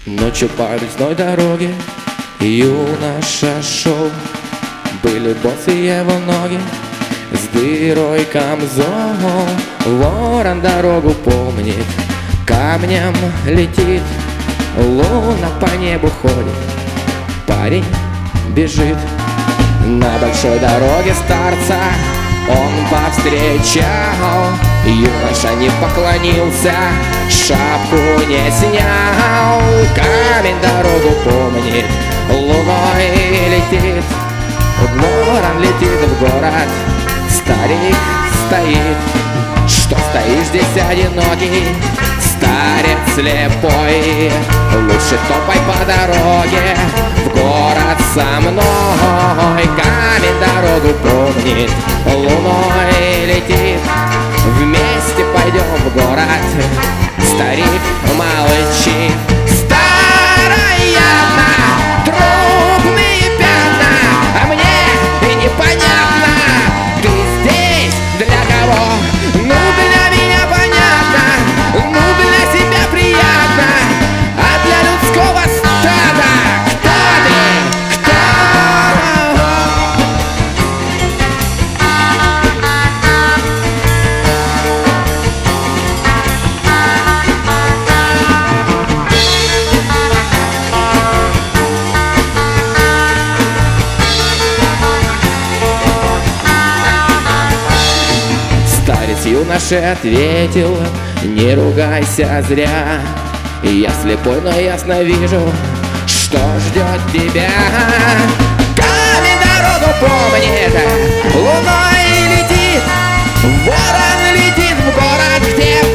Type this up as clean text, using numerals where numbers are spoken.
Ночью по лесной дороге юноша шел, были босые его ноги с дырой камзол. Ворон дорогу помнит, камнем летит, луна по небу ходит, парень бежит. На большой дороге старца он повстречал, юноша не поклонился, шапку не снял. Камень дорогу помнит, луной летит, ворон летит в город, старик стоит. Что стоишь здесь одинокий, старец слепой? Лучше топай по дороге в город со мной. Камень дорогу помнит, луной летит, вместе пойдем в город, старик молчит. Старая одна, трупные пятна, а мне и непонятно, ты здесь для кого? Ну для меня понятно, ну для себя приятно, а для людского стада кто ты? Кто? Старец юноше ответил: не ругайся зря, я слепой, но ясно вижу, что ждет тебя. Камень дорогу помнит, луной летит, ворон летит в город, где